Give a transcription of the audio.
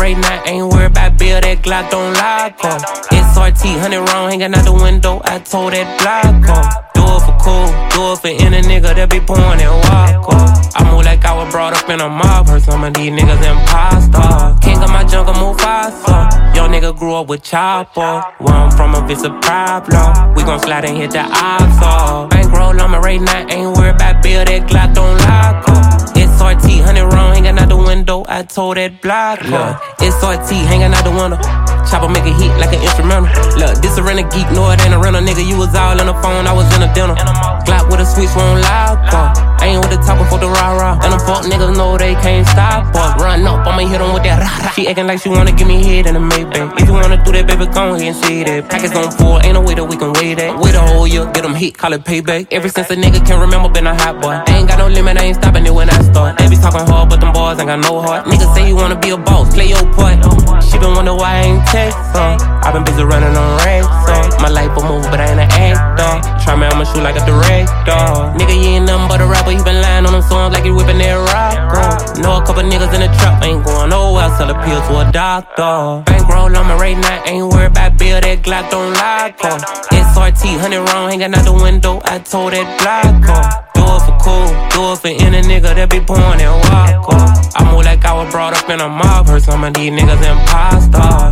right now, ain't worried about bill, that Glock don't lock up. SRT, 100 round, hanging out the window, I told that block up. Do it for cool, do it for any nigga that be pouring and walk up. I move like I was brought up in a mob, heard some of these niggas imposter. King of my jungle, move faster. Young nigga grew up with chopper. Where I'm from, if it's a problem, we gon' slide and hit the ops off. Bankroll on me right now, ain't worried about bill, that Glock don't lock up. SRT, 100 round, hanging out the window, I told that block up. SRT, hanging out the window. Chopper make a hit like an instrumental. Look, this a rental geek, no it ain't a rental, nigga. You was all on the phone, I was in a dinner. Glock with a switch, won't lock up. I ain't with the top for the rah-rah. And them fuck niggas know they can't stop us. Run up, I'ma hit them with that rah-rah. She acting like she wanna give me head in the Maybach. If you wanna do that, baby, go ahead and say that. Packets on full, ain't no way that we can wait that. Wait a whole year, get them hit, call it payback. Ever since a nigga can remember, been a hot boy. I ain't got no limit, I ain't stopping it when I start. They be talking hard, but them boys ain't got no heart. Niggas say you wanna be a boss, play your part. She been wonder why I ain't text her. I been busy running on racks, so my life a movie, but I ain't an actor. Try me, I'ma shoot like a director. Nigga, you ain't nothing but a rapper, he been lying on them songs like he whipping that rock. Know a couple niggas in the trap, ain't going nowhere, sell a pill to a doctor. Bankroll on me right now, ain't worried about bill, that Glock don't lock up. SRT, 100 round, hanging out the window, I told that block up. Do it for cool, do it for any nigga that be pouring and walk up. I move like I was brought up in a mob, heard some of these niggas imposter.